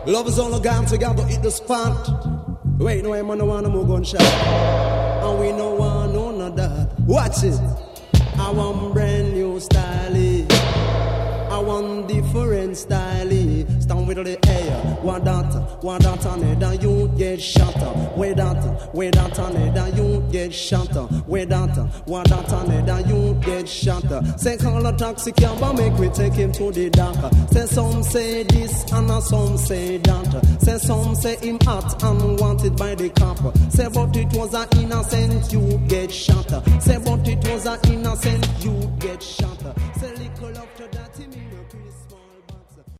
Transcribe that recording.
Love is all a game together, hit the spot. Wait, no, I'm on the one more gunshot. And we no one, none of that. Watch it. I want brand new style. I want different style. Stand with the air. What that on it, and you get shot up. Way that on it, and you get shot up. Way that on it, and you get shot up. Say call a taxi cab and make we take him to the doctor. Say some say this and some say that. Say some say him hot and wanted by the copper. Say but it was an innocent, you get shot up. Say but it was an innocent, you get shot up. Say little after that he